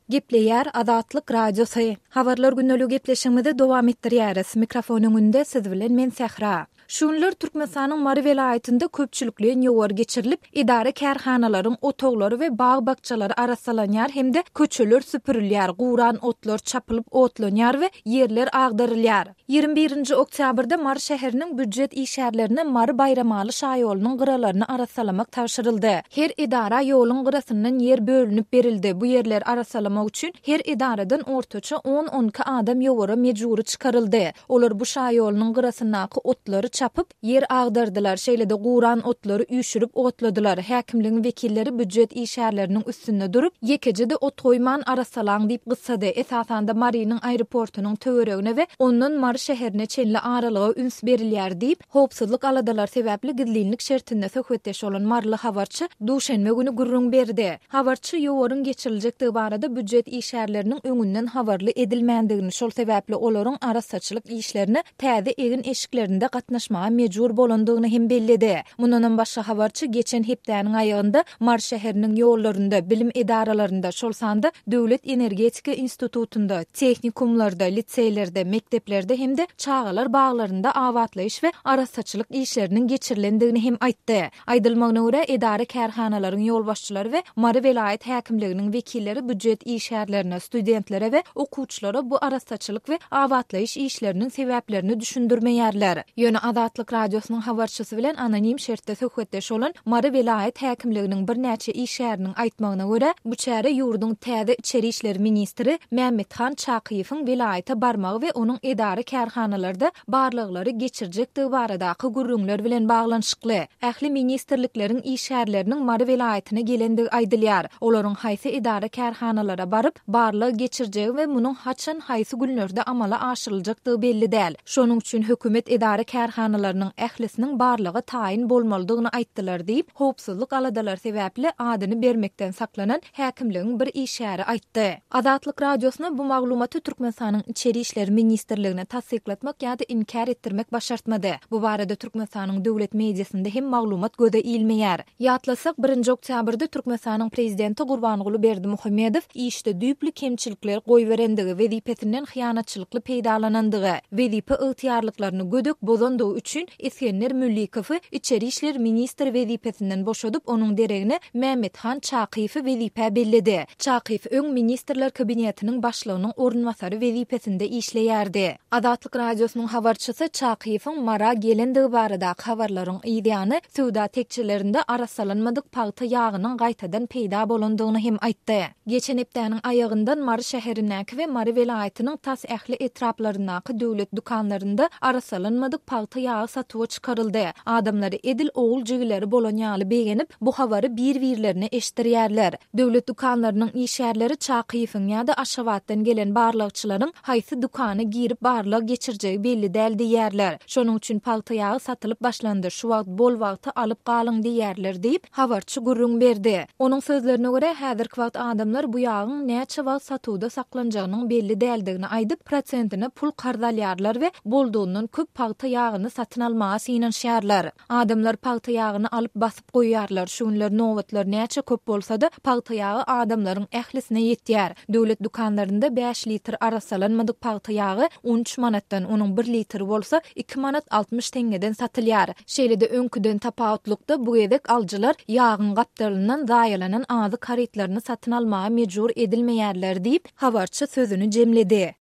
Gepleýär Azatlyk radiosu. Habarlar günnälik gepleşigimizde dowam etdirýäris. Mikrofonuň önünde siz bilen men Sähra. Şunlar Türkmenistanyň Mary welaýatynda köpçülikli ýowar geçirilip, idare kärhanalaryň otoglary we baý-bakçalary arasalanýar hemde köçeler süpürilýär, guran otlar çapylyp otlanýar we ýerler agdarylýar. 21-nji oktýabrda Mary şäheriniň büdjet işgärlerine Mary Bayramaly şaýolunyň gyralaryny arasalamak tapşyryldy. Her idara ýoluň gyrasyndan ýer bölünip berildi. Bu ýerler arasalamak üçin her idaradan ortaça 10-12 adam ýowara mejburi çykaryldy. Olar bu şaýolunyň gyrasynaky otlary çapyp yer agdardylar. Şeýlede guran otlary üýşürip otladylar. Häkimligiň wekilleri büdjet işgärleriniň üstünde durup, "Ýekejede ot goýman arasalaň" diýip gyssady. Esasanda Marynyň aeroportunyň töweregine we ondan Mary şäherine çenli aralyga üns berilýär diýip, howpsuzlyk aladalar sebäpli gizlinlik şertinde söhbetdeş bolan Maryly habarçy duşanbe güni gurrun berdi. Habarçy ýowaryň geçiriljekdigi barada büdjet işgärleriniň öňünden habarly edilmändigini, şol sebäpli olaryň arasaçylyk işlerini täze egin eşiklerinde gatnaşmaga mejbur bolandygyny hem bellidi. Mundan başga habarçy geçen hepdäniň aýagynda Mary şäheriniň ýollarynda, bilim edaralaryna, şol sanda Döwlet Energetika Institutunda, tehnikumlarda, liseýlerde, mekteplerde hemde çağalar baglarynda awatlaýyş we arasaçylyk işleriniň geçirilendigini hem aýtdy. Aýdylmagyna görä idare kärhanalaryň ýolbaşçylary we Mary welaýat häkimliginiň wekilleri büdjet işgärlerine, studentlere we okuwçylara bu arasaçylyk we awatlaýyş işleriniň sebäplerini düşündirmeýärler. Ýöne Azatlyk radiosynyň habarçysy bilen anonim şertde söhbetdeş bolan Mary welaýat häkimliginiň bir näçe işgäriniň aýtmagyna görä, bu çäre ýurduň täze içeri işleri ministri Mämmethan Çakyýewiň welaýata barmagy we onuň idare kärhanalarda barlyklary geçirjekdigi baradaky gurrunlar bilen baglanyşykly. Ähli ministrlikleriň işgärleriniň Mary welaýatyna gelendigi aýdylýar. Olaryň haýsy idare kärhanalara baryp barlygy geçirjegi we munyň haçan haýsy günlerde amala aşyryljakdygy belli däl. Şonuň üçin hökümet idare kärhanalarynyň ählisiniň barlygy taýin bolmalydygyny aýtdylar diýip, howpsuzlyk aladalar sebäpli adyny bermekden saklanan häkimligiň bir işgäri aýtdy. Azatlyk radiosyna bu maglumaty Türkmenistanyň içeri işleri ministrligine tasdiklatmak ýa-da inkar etdirmek başartmady. Bu barada Türkmenistanyň döwlet mediasynda hem maglumat göze ilmeýär. Ýatlasak 1-nji oktýabrda Türkmenistanyň prezidenti Gurbanguly Berdimuhammedow işde düýpli kemçilikler goýberendigi, wezipetinden hyýanatçylykly peýdalanandygy, wezipe ygtyýarlyklaryny gödök bozandygy üçin Iskenler Müllikowy içeri işler ministri wezipetinden boşadyp onuň deregine Mämmethan Çakyýewi wezipe belledi. Çakyýew öň ministrler kabinetiniň başlygynyň ornwasary wezipesinde işleýärdi. Azatlyk radiosynyň habarçysy Çakyýewiň Mara gelendigi barada habarlaryň ýa-da söwda tekçilerinde arasalanmadyk paýta ýagynyň gaýtadan peýda bolandygyny hem aýtdy. Geçen hepdäniň aýagyndan Mary şäheriniň we Mary welaýatynyň tas ähli etraplarynaky döwlet dukanlarynda arasalanmadyk paýta ýagy satyga çykaryldy. Adamlary edil ogul jigileri bolan ýaly begenip bu habary bir-birlerine eşdirýärler. Döwlet dukanlarynyň işgärleri Çakyýewiň ýa-da Aşgabatdan gelen barlykçylaryň haýsy dukany girip barlyk geçirjegi belli däl diýerler. Şonuň üçin paýta ýagy satylyp başlandy. Şu wagt bol wagty alyp galyň diýerler diýip habarçy gurrun berdi. Onuň sözlerine görä häzirki wagt adamlar bu ýagyň näçe wagt satyda saklanjagynyň belli däldigini aýdyp prosentine pul kardalýarlar we boldundan köp paýta ýagyny satyn almaga synanýarlar. Adamlar paýta ýagyny alyp basyp goýýarlar. Şunlar nowatlar näçe köp bolsa-da paýta ýagy adamlaryň ählisine ýetýär. Döwlet dukanlarynda 5 litr arasalanmadyk paýta ýagy 13 manatdan, onuň 1 litr bolsa 2 manat 60 tengeden satylýar. Şeýlede öňküden tapawutlukda bu edek aljylar ýagyň gapdalynyň daýalanan azy karetlerini satyn almaga mejbur edilmeýärler diýip habarçy sözüni jemledi.